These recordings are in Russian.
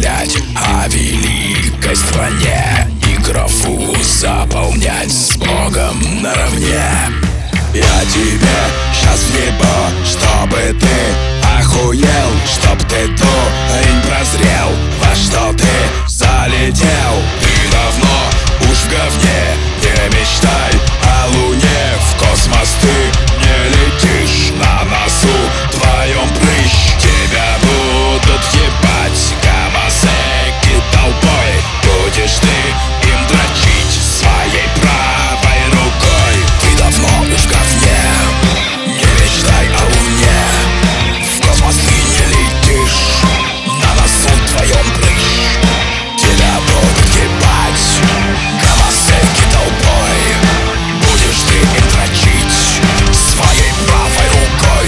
вспоминать о великой стране и графу заполнять с Богом наравне. Я тебе сейчас в небо, чтобы ты охуел, чтоб ты дурень прозрел, во что ты залетел. Ты давно уж в говне, не мечтай о луне, в космос ты не летишь, на носу твоем прыщ. Тебя будут ебать гомосеки толпой, будешь ты им дрочить своей правой рукой. Ты давно уж в говне, не мечтай о луне, в космос ты не летишь, на носу твоем прыщ. Тебя будут ебать гомосеки толпой, будешь ты им дрочить своей правой рукой.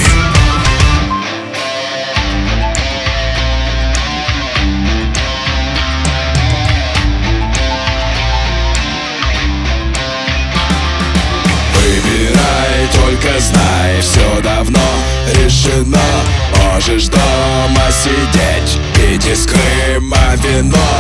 Выбирай, только знай, все давно решено. Можешь дома сидеть, пить из Крыма вино.